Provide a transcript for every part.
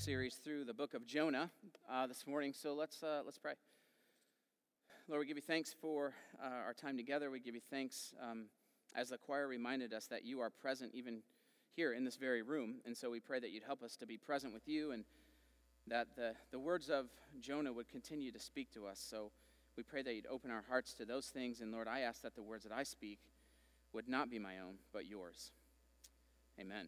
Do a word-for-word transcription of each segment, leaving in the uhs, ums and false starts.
series through the book of Jonah uh, this morning, so let's uh, let's pray. Lord, we give you thanks for uh, our time together. We give you thanks, um, as the choir reminded us, that you are present even here in this very room, and so we pray that you'd help us to be present with you and that the, the words of Jonah would continue to speak to us. So we pray that you'd open our hearts to those things, and Lord, I ask that the words that I speak would not be my own, but yours. Amen.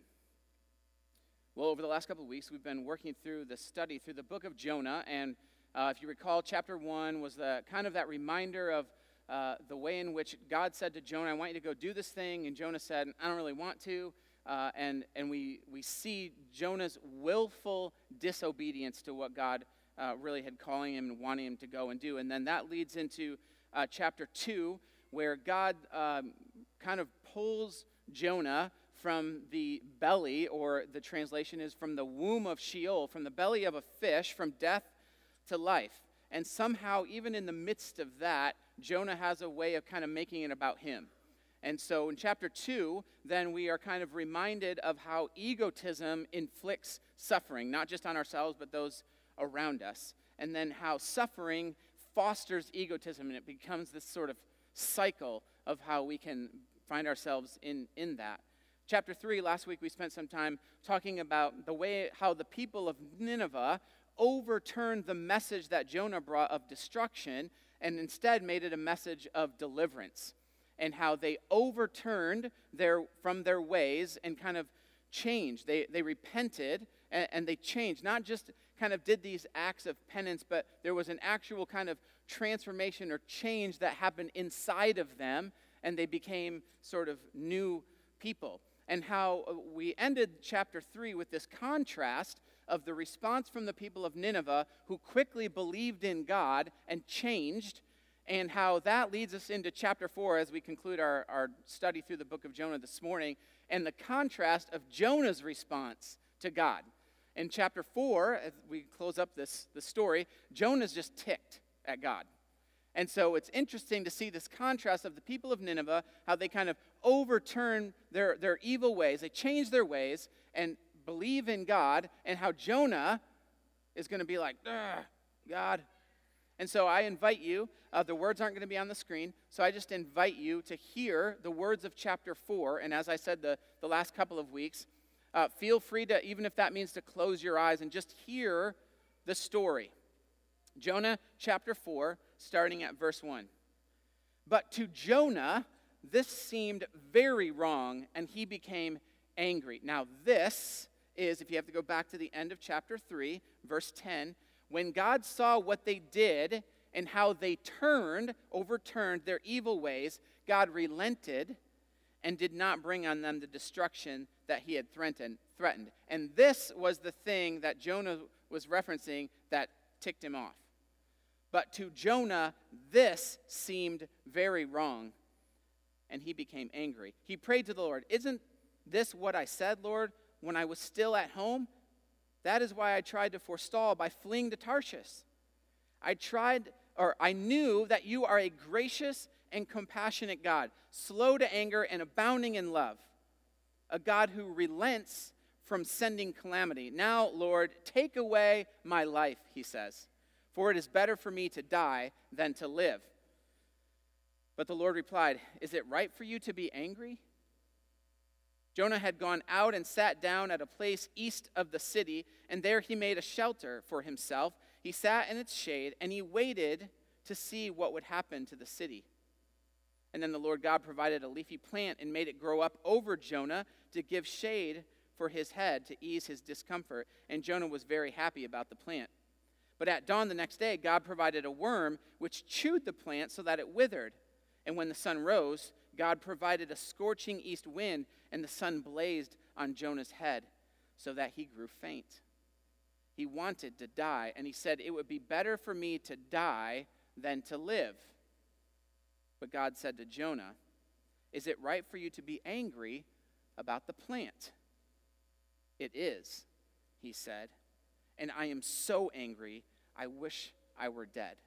Well, over the last couple of weeks, we've been working through the study through the book of Jonah, and uh, if you recall, chapter one was the kind of that reminder of uh, the way in which God said to Jonah, I want you to go do this thing, and Jonah said, I don't really want to, uh, and, and we, we see Jonah's willful disobedience to what God uh, really had calling him and wanting him to go and do, and then that leads into uh, chapter two, where God um, kind of pulls Jonah from the belly, or the translation is from the womb of Sheol, from the belly of a fish, from death to life. And somehow, even in the midst of that, Jonah has a way of kind of making it about him. And so in chapter two, then we are kind of reminded of how egotism inflicts suffering, not just on ourselves, but those around us. And then how suffering fosters egotism, and it becomes this sort of cycle of how we can find ourselves in, in that. Chapter three, last week we spent some time talking about the way how the people of Nineveh overturned the message that Jonah brought of destruction and instead made it a message of deliverance, and how they overturned their from their ways and kind of changed. They, they repented and, and they changed, not just kind of did these acts of penance, but there was an actual kind of transformation or change that happened inside of them, and they became sort of new people. And how we ended chapter three with this contrast of the response from the people of Nineveh, who quickly believed in God and changed, and how that leads us into chapter four as we conclude our, our study through the book of Jonah this morning, and the contrast of Jonah's response to God. In chapter four, as we close up this, this story, Jonah's just ticked at God. And so it's interesting to see this contrast of the people of Nineveh, how they kind of overturn their, their evil ways. They change their ways and believe in God, and how Jonah is going to be like, God. And so I invite you, uh, the words aren't going to be on the screen, so I just invite you to hear the words of chapter four. And as I said the, the last couple of weeks, uh, feel free to, even if that means to close your eyes and just hear the story. Jonah chapter four, starting at verse one. But to Jonah, this seemed very wrong, and he became angry. Now this is, if you have to go back to the end of chapter three, verse ten, when God saw what they did and how they turned, overturned their evil ways, God relented and did not bring on them the destruction that he had threatened. threatened. And this was the thing that Jonah was referencing that ticked him off. But to Jonah, this seemed very wrong, and he became angry. He prayed to the Lord, isn't this what I said, Lord, when I was still at home? That is why I tried to forestall by fleeing to Tarshish. I tried, or I knew that you are a gracious and compassionate God, slow to anger and abounding in love, a God who relents from sending calamity. Now, Lord, take away my life, he says. For it is better for me to die than to live. But the Lord replied, is it right for you to be angry? Jonah had gone out and sat down at a place east of the city, and there he made a shelter for himself. He sat in its shade, and he waited to see what would happen to the city. And then the Lord God provided a leafy plant and made it grow up over Jonah to give shade for his head to ease his discomfort. And Jonah was very happy about the plant. But at dawn the next day, God provided a worm which chewed the plant so that it withered. And when the sun rose, God provided a scorching east wind, and the sun blazed on Jonah's head so that he grew faint. He wanted to die, and he said, it would be better for me to die than to live. But God said to Jonah, is it right for you to be angry about the plant? It is, he said. And I am so angry, I wish I were dead.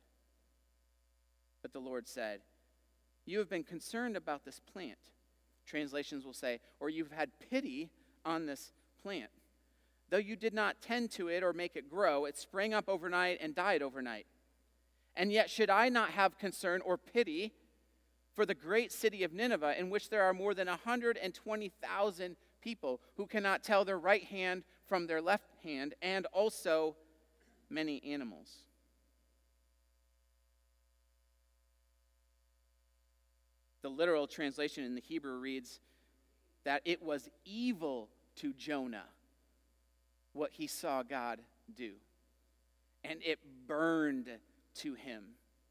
But the Lord said, you have been concerned about this plant. Translations will say, or you've had pity on this plant. Though you did not tend to it or make it grow, it sprang up overnight and died overnight. And yet should I not have concern or pity for the great city of Nineveh, in which there are more than one hundred twenty thousand people who cannot tell their right hand from their left hand, and also many animals? The literal translation in the Hebrew reads that it was evil to Jonah what he saw God do, and it burned to him.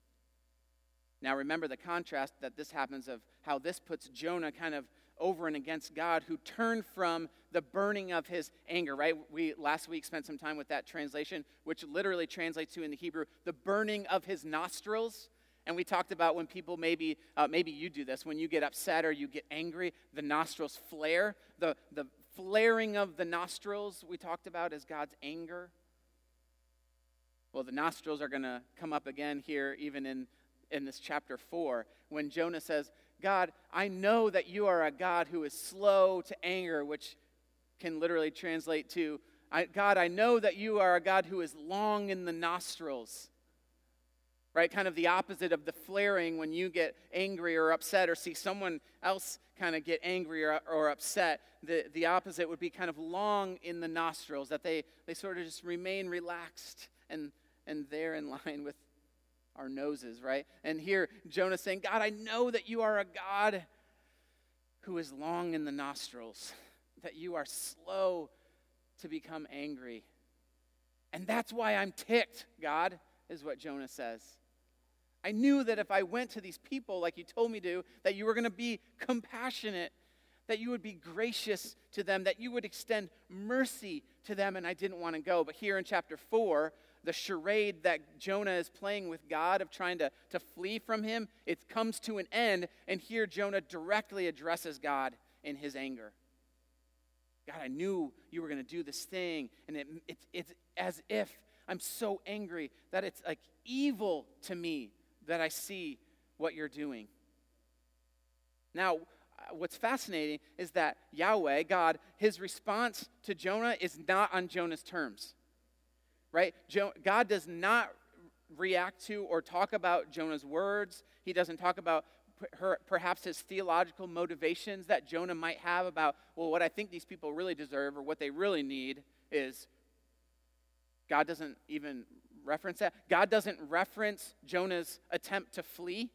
Now remember the contrast that this happens of how this puts Jonah kind of over and against God, who turned from the burning of his anger, right? We last week spent some time with that translation, which literally translates to in the Hebrew, the burning of his nostrils. And we talked about when people maybe, uh, maybe you do this, when you get upset or you get angry, the nostrils flare. The, the flaring of the nostrils we talked about is God's anger. Well, the nostrils are going to come up again here, even in, in this chapter four, when Jonah says, God, I know that you are a God who is slow to anger, which can literally translate to, I, God, I know that you are a God who is long in the nostrils. Right? Kind of the opposite of the flaring when you get angry or upset or see someone else kind of get angry or, or upset. The, the opposite would be kind of long in the nostrils, that they, they sort of just remain relaxed and, and there in line with our noses, right? And here Jonah's saying, God, I know that you are a God who is long in the nostrils, that you are slow to become angry. And that's why I'm ticked, God, is what Jonah says. I knew that if I went to these people like you told me to, that you were going to be compassionate, that you would be gracious to them, that you would extend mercy to them, and I didn't want to go. But here in chapter four, the charade that Jonah is playing with God of trying to, to flee from him, it comes to an end, and here Jonah directly addresses God in his anger. God, I knew you were going to do this thing, and it, it's, it's as if I'm so angry that it's like evil to me that I see what you're doing. Now, what's fascinating is that Yahweh, God, his response to Jonah is not on Jonah's terms, right? Jo- God does not react to or talk about Jonah's words. He doesn't talk about her, perhaps his theological motivations that Jonah might have about, well, what I think these people really deserve or what they really need is. God doesn't even reference that. God doesn't reference Jonah's attempt to flee.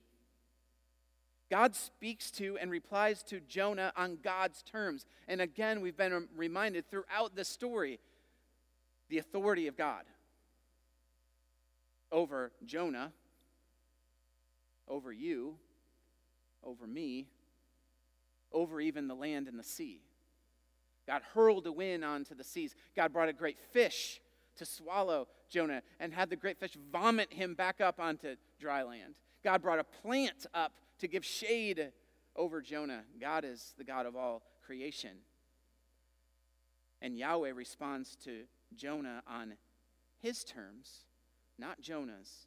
God speaks to and replies to Jonah on God's terms. And again, we've been reminded throughout the story, the authority of God over Jonah, over you, over me, over even the land and the sea. God hurled a wind onto the seas. God brought a great fish to swallow Jonah and had the great fish vomit him back up onto dry land. God brought a plant up to give shade over Jonah. God is the God of all creation. And Yahweh responds to Jonah on his terms, not Jonah's.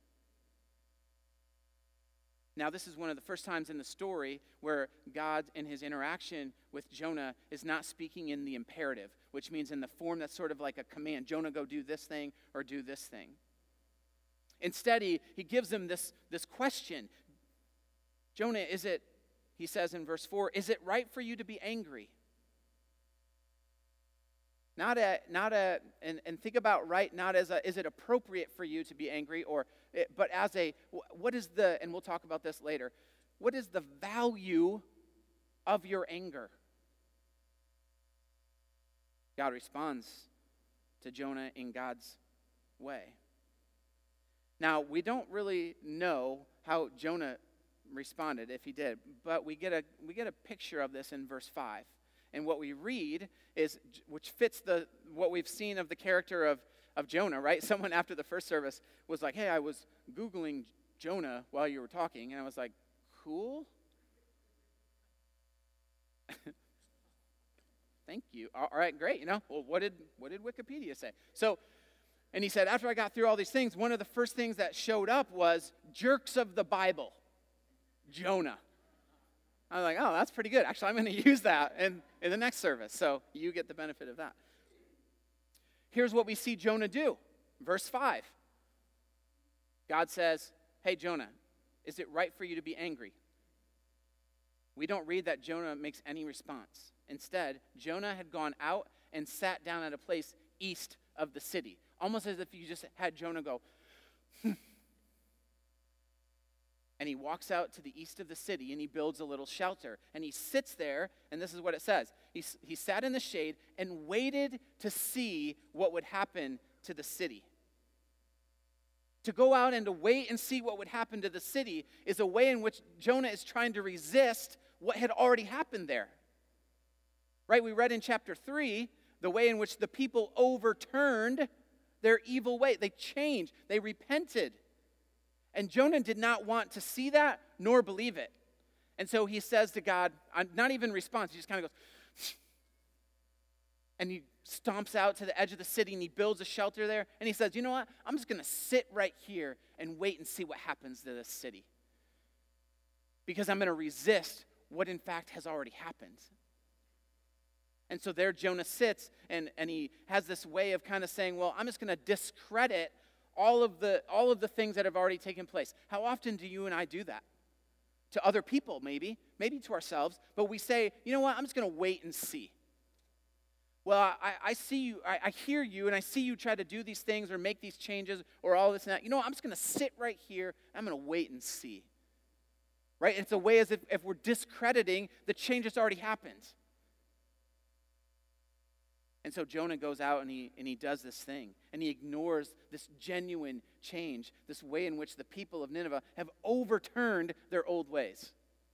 Now, this is one of the first times in the story where God, in his interaction with Jonah, is not speaking in the imperative, which means in the form that's sort of like a command. Jonah, go do this thing or do this thing. Instead, he, he gives him this, this question. Jonah, is it, he says in verse four, is it right for you to be angry? Not a, not a, and, and think about right, not as a, is it appropriate for you to be angry, or, but as a, what is the, and we'll talk about this later, what is the value of your anger? God responds to Jonah in God's way. Now, we don't really know how Jonah responded, if he did, but we get a, we get a picture of this in verse five. And what we read is, which fits the what we've seen of the character of, of Jonah, right? Someone after the first service was like, hey, I was Googling Jonah while you were talking. And I was like, cool. Thank you. All right, great. You know, well, what did what did Wikipedia say? So, and he said, after I got through all these things, one of the first things that showed up was jerks of the Bible, Jonah. I was like, oh, that's pretty good. Actually, I'm going to use that in, in the next service. So you get the benefit of that. here's what we see Jonah do. Verse five. God says, hey, Jonah, is it right for you to be angry? We don't read that Jonah makes any response. Instead, Jonah had gone out and sat down at a place east of the city, almost as if you just had Jonah go, hmm. And he walks out to the east of the city and he builds a little shelter. And he sits there, and this is what it says. He, he sat in the shade and waited to see what would happen to the city. To go out and to wait and see what would happen to the city is a way in which Jonah is trying to resist what had already happened there. Right? We read in chapter three the way in which the people overturned their evil way. They changed. They repented. And Jonah did not want to see that nor believe it. And so he says to God, not even response, he just kind of goes, and he stomps out to the edge of the city and he builds a shelter there. And he says, you know what? I'm just going to sit right here and wait and see what happens to this city. Because I'm going to resist what in fact has already happened. And so there Jonah sits and, and he has this way of kind of saying, well, I'm just going to discredit all of the all of the things that have already taken place. How often do you and I do that? To other people, maybe, maybe to ourselves, but we say, you know what, I'm just going to wait and see. Well, I, I see you, I, I hear you, and I see you try to do these things or make these changes or all this and that. You know what, I'm just going to sit right here, I'm going to wait and see. Right? It's a way as if, if we're discrediting the change that's already happened. And so Jonah goes out and he and he does this thing. And he ignores this genuine change, this way in which the people of Nineveh have overturned their old ways.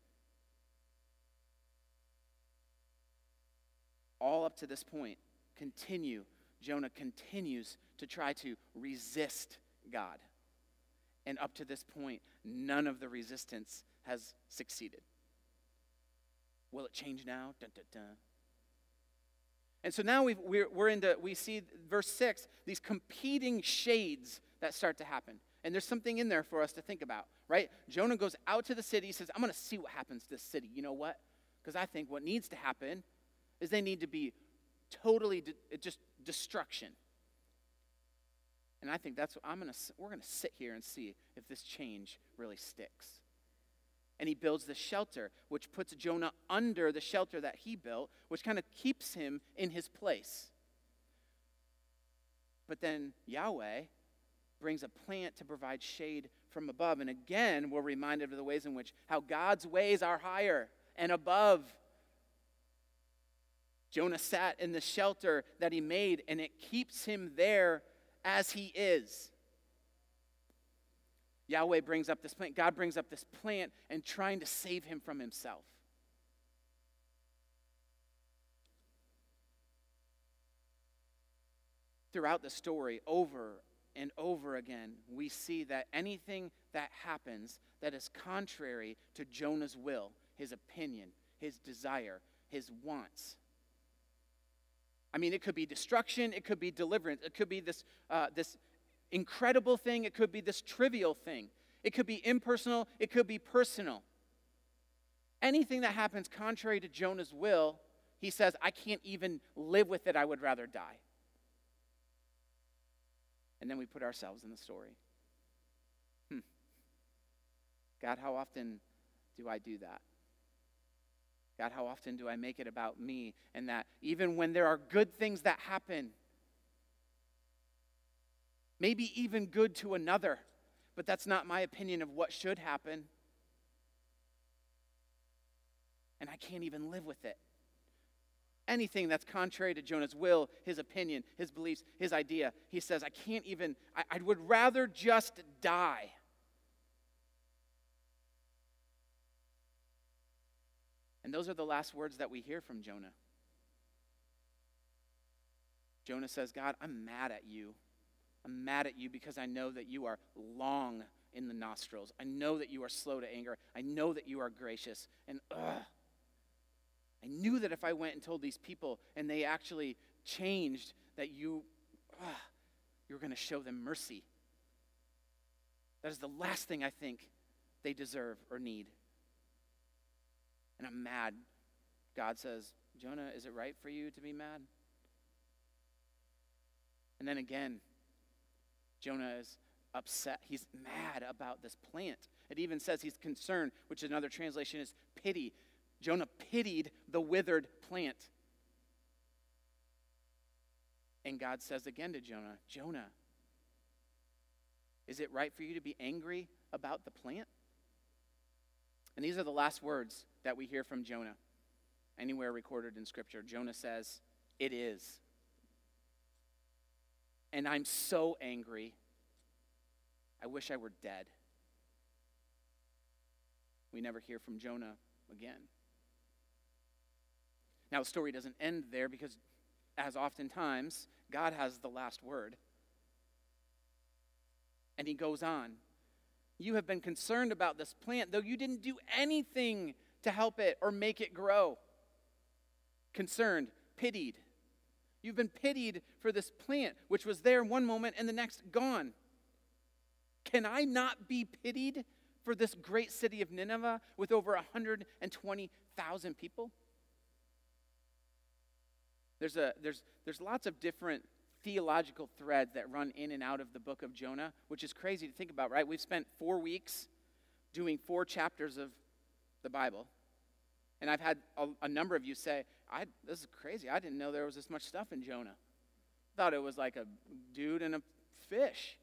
All up to this point, continue, Jonah continues to try to resist God. And up to this point, none of the resistance has succeeded. Will it change now? Dun, dun, dun. And so now we've, we're, we're into, we see verse six, these competing shades that start to happen. And there's something in there for us to think about, right? Jonah goes out to the city, he says, I'm going to see what happens to this city. You know what? Because I think what needs to happen is they need to be totally de- just destruction. And I think that's what I'm going to, we're going to sit here and see if this change really sticks. And he builds the shelter, which puts Jonah under the shelter that he built, which kind of keeps him in his place. But then Yahweh brings a plant to provide shade from above. And again, we're reminded of the ways in which how God's ways are higher and above. Jonah sat in the shelter that he made, and it keeps him there as he is. Yahweh brings up this plant. God brings up this plant and trying to save him from himself. Throughout the story, over and over again, we see that anything that happens that is contrary to Jonah's will, his opinion, his desire, his wants. I mean, it could be destruction, it could be deliverance, it could be this uh, this incredible thing, it could be this trivial thing. It could be impersonal, it could be personal. Anything that happens contrary to Jonah's will, he says, I can't even live with it, I would rather die. And then we put ourselves in the story. Hmm. God, how often do I do that? God, how often do I make it about me? And that even when there are good things that happen, maybe even good to another, but that's not my opinion of what should happen. And I can't even live with it. Anything that's contrary to Jonah's will, his opinion, his beliefs, his idea, he says, I can't even, I, I would rather just die. And those are the last words that we hear from Jonah. Jonah says, God, I'm mad at you. I'm mad at you because I know that you are long in the nostrils. I know that you are slow to anger. I know that you are gracious. And ugh, I knew that if I went and told these people and they actually changed, that you, ugh, you were going to show them mercy. That is the last thing I think they deserve or need. And I'm mad. God says, Jonah, is it right for you to be mad? And then again, Jonah is upset. He's mad about this plant. It even says he's concerned, which another translation is pity. Jonah pitied the withered plant. And God says again to Jonah, Jonah, is it right for you to be angry about the plant? And these are the last words that we hear from Jonah, anywhere recorded in Scripture. Jonah says, it is. And I'm so angry, I wish I were dead. We never hear from Jonah again. Now, the story doesn't end there because, as oftentimes, God has the last word. And he goes on. You have been concerned about this plant, though you didn't do anything to help it or make it grow. Concerned, pitied. You've been pitied for this plant, which was there one moment and the next gone. Can I not be pitied for this great city of Nineveh with over one hundred twenty thousand people? There's a there's there's lots of different theological threads that run in and out of the book of Jonah, which is crazy to think about, right? We've spent four weeks doing four chapters of the Bible. And I've had a, a number of you say, I, this is crazy. I didn't know there was this much stuff in Jonah. Thought it was like a dude and a fish.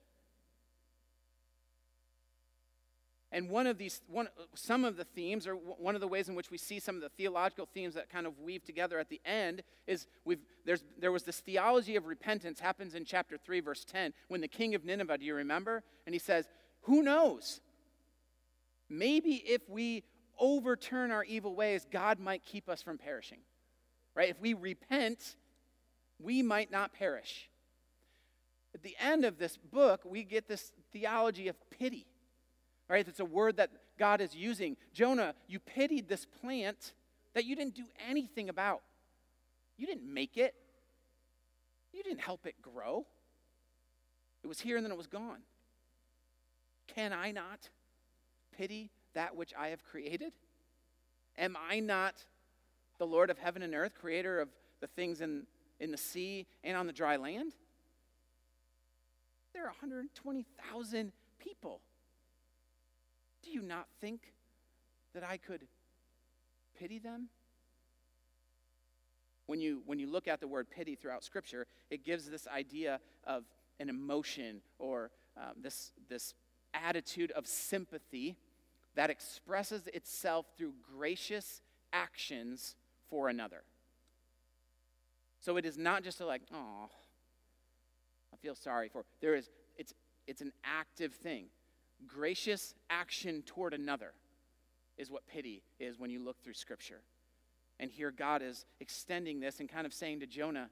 And one of these, one, some of the themes, or one of the ways in which we see some of the theological themes that kind of weave together at the end is we've there's there was this theology of repentance happens in chapter three, verse ten, when the king of Nineveh, do you remember? And he says, who knows? Maybe if we overturn our evil ways, God might keep us from perishing. Right? If we repent, we might not perish. At the end of this book, we get this theology of pity. Right? It's a word that God is using. Jonah, you pitied this plant that you didn't do anything about. You didn't make it. You didn't help it grow. It was here and then it was gone. Can I not pity that which I have created? Am I not the Lord of heaven and earth, creator of the things in, in the sea and on the dry land? There are one hundred twenty thousand people. Do you not think that I could pity them? When you, when you look at the word pity throughout Scripture, it gives this idea of an emotion or um, this, this attitude of sympathy that expresses itself through gracious actions for another. So it is not just a like, oh, I feel sorry for. There is, it's, it's an active thing. Gracious action toward another is what pity is when you look through Scripture. And here God is extending this and kind of saying to Jonah.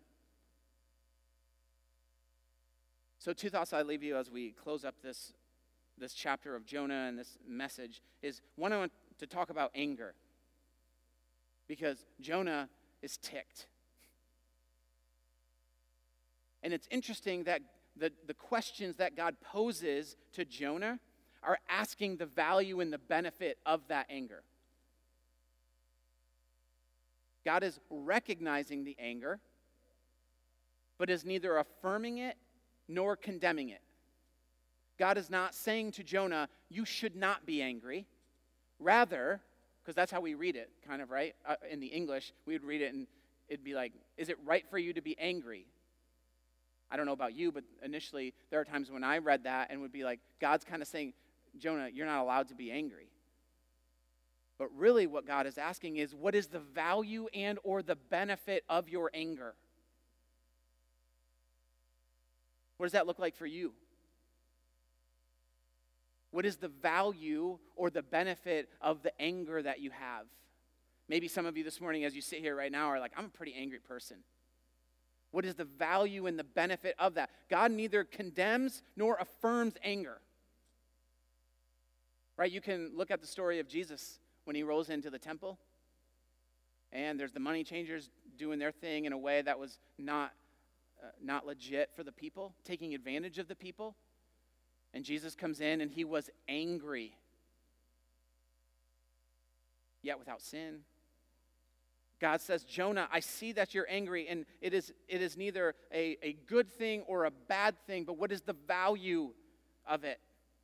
So two thoughts I leave you as we close up this, this chapter of Jonah and this message is, one, I want to talk about anger. Because Jonah is ticked. And it's interesting that the, the questions that God poses to Jonah are asking the value and the benefit of that anger. God is recognizing the anger, but is neither affirming it nor condemning it. God is not saying to Jonah, you should not be angry. Rather, because that's how we read it, kind of, right? Uh, in the English, we would read it and it'd be like, is it right for you to be angry? I don't know about you, but initially there are times when I read that and would be like, God's kind of saying, Jonah, you're not allowed to be angry. But really what God is asking is, what is the value and or the benefit of your anger? What does that look like for you? What is the value or the benefit of the anger that you have? Maybe some of you this morning as you sit here right now are like, I'm a pretty angry person. What is the value and the benefit of that? God neither condemns nor affirms anger. Right? You can look at the story of Jesus when he rolls into the temple. And there's the money changers doing their thing in a way that was not, uh, not legit for the people, taking advantage of the people. And Jesus comes in and he was angry, yet without sin. God says, Jonah, I see that you're angry, and it is, it is neither a, a good thing or a bad thing, but what is the value of it?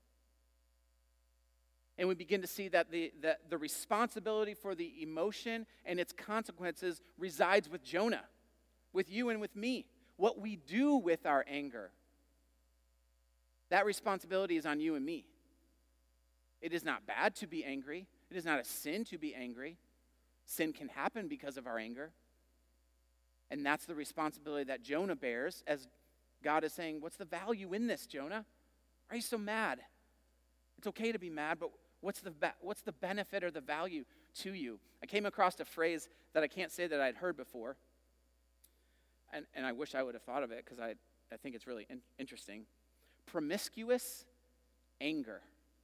And we begin to see that the, the, the responsibility for the emotion and its consequences resides with Jonah, with you and with me. What we do with our anger, that responsibility is on you and me. It is not bad to be angry. It is not a sin to be angry. Sin can happen because of our anger. And that's the responsibility that Jonah bears, as God is saying, what's the value in this, Jonah? Why are you so mad? It's okay to be mad, but what's the what's the benefit or the value to you? I came across a phrase that I can't say that I'd heard before, and, and I wish I would have thought of it because I, I think it's really in, interesting. Promiscuous anger.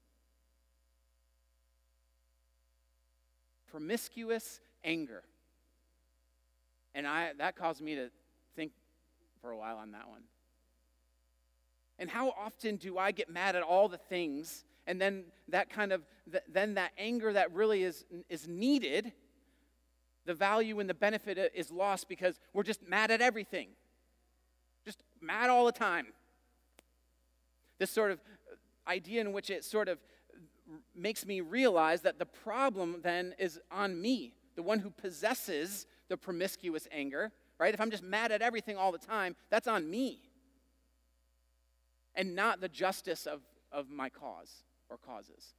Promiscuous anger. And I that caused me to think for a while on that one. And how often do I get mad at all the things, and then that kind of, then that anger that really is, is needed, the value and the benefit is lost because we're just mad at everything. Just mad all the time. This sort of idea in which it sort of makes me realize that the problem then is on me, the one who possesses the promiscuous anger, right? If I'm just mad at everything all the time, that's on me. And not the justice of, of my cause or causes.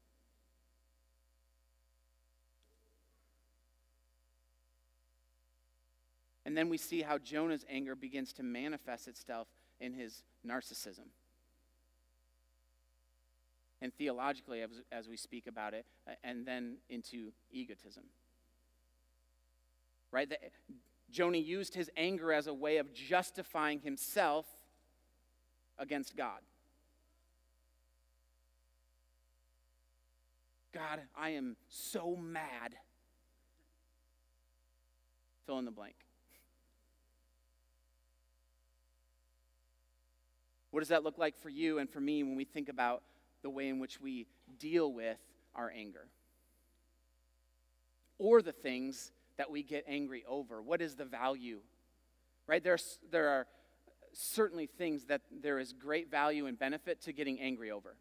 And then we see how Jonah's anger begins to manifest itself in his narcissism. And theologically, as, as we speak about it, uh, and then into egotism. Right? The, Jonah used his anger as a way of justifying himself against God. God, I am so mad. Fill in the blank. What does that look like for you and for me when we think about the way in which we deal with our anger? Or the things that we get angry over? What is the value? Right? There's, there are certainly things that there is great value and benefit to getting angry over.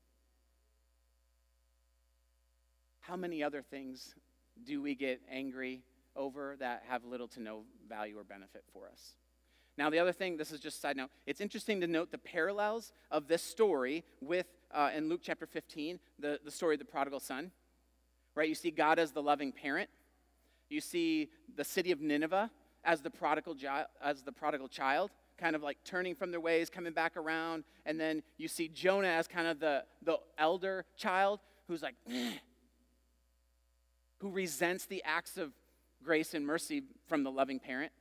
How many other things do we get angry over that have little to no value or benefit for us? Now, the other thing, this is just a side note, it's interesting to note the parallels of this story with, uh, in Luke chapter fifteen, the, the story of the prodigal son. Right? You see God as the loving parent. You see the city of Nineveh as the prodigal, gi- as the prodigal child, kind of like turning from their ways, coming back around. And then you see Jonah as kind of the, the elder child who's like, eh, who resents the acts of grace and mercy from the loving parent.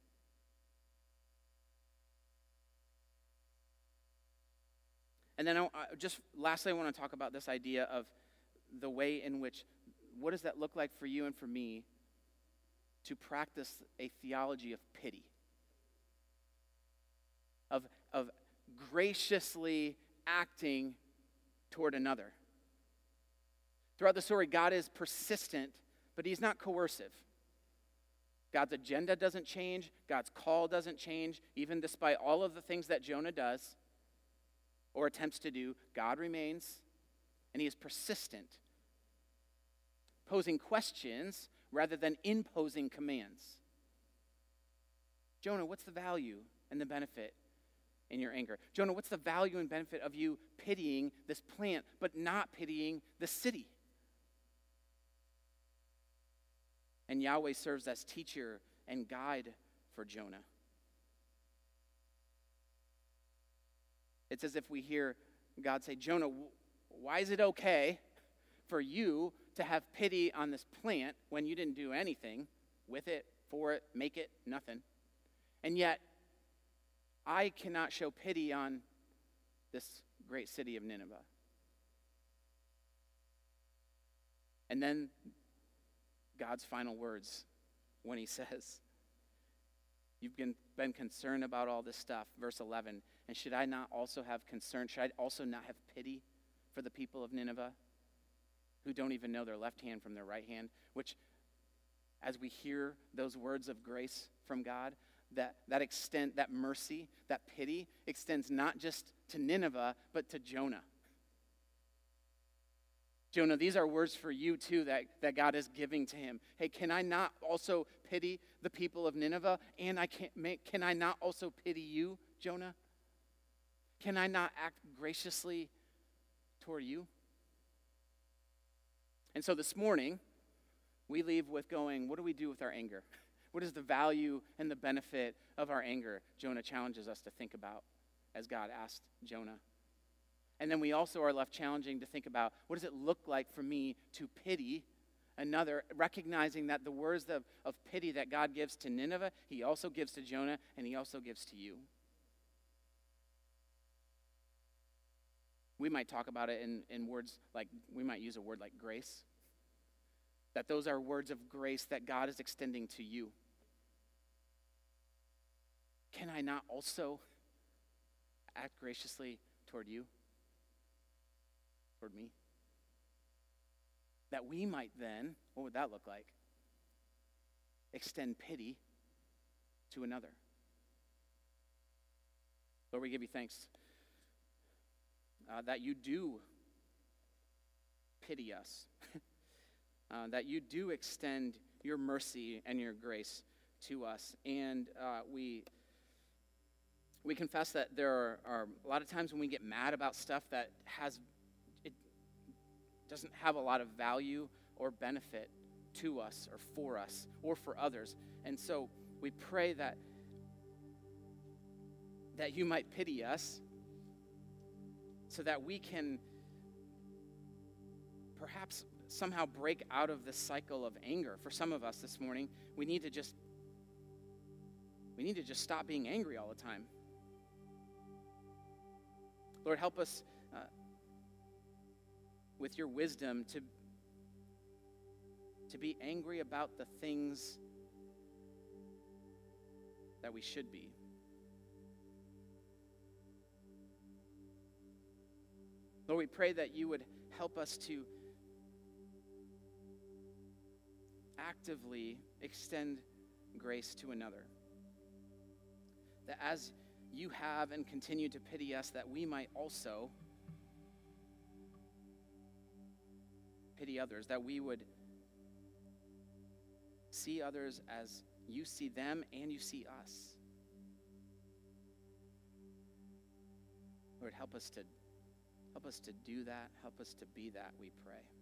And then I, I just lastly, I want to talk about this idea of the way in which, what does that look like for you and for me to practice a theology of pity, of, of graciously acting toward another. Throughout the story, God is persistent, but he's not coercive. God's agenda doesn't change. God's call doesn't change. Even despite all of the things that Jonah does or attempts to do, God remains, and he is persistent, posing questions rather than imposing commands. Jonah, what's the value and the benefit in your anger? Jonah, what's the value and benefit of you pitying this plant but not pitying the city? And Yahweh serves as teacher and guide for Jonah. It's as if we hear God say, Jonah, why is it okay for you to have pity on this plant when you didn't do anything with it, for it, make it, nothing? And yet, I cannot show pity on this great city of Nineveh. And then God's final words when he says, you've been, been concerned about all this stuff, verse eleven, and should I not also have concern, should I also not have pity for the people of Nineveh who don't even know their left hand from their right hand? Which, as we hear those words of grace from God, that that extent, that mercy, that pity extends not just to Nineveh, but to Jonah. Jonah, these are words for you too that, that God is giving to him. Hey, can I not also pity the people of Nineveh? And I can't make, can I not also pity you, Jonah? Can I not act graciously toward you? And so this morning, we leave with going, what do we do with our anger? What is the value and the benefit of our anger? Jonah challenges us to think about as God asked Jonah. And then we also are left challenging to think about, what does it look like for me to pity another, recognizing that the words of, of pity that God gives to Nineveh, he also gives to Jonah, and he also gives to you. We might talk about it in, in words like, we might use a word like grace. That those are words of grace that God is extending to you. Can I not also act graciously toward you? Toward me? That we might then, what would that look like? Extend pity to another. Lord, we give you thanks uh, that you do pity us, uh, that you do extend your mercy and your grace to us. And uh, we we confess that there are, are a lot of times when we get mad about stuff that has it doesn't have a lot of value or benefit to us or for us or for others. And so we pray that that you might pity us so that we can perhaps somehow break out of this cycle of anger. For some of us this morning, we need to just we need to just stop being angry all the time. Lord, help us uh, with your wisdom to, to be angry about the things that we should be. Lord, we pray that you would help us to actively extend grace to another. That as you have and continue to pity us, that we might also pity others, that we would see others as you see them and you see us. Lord, help us to help us to do that, help us to be that, we pray.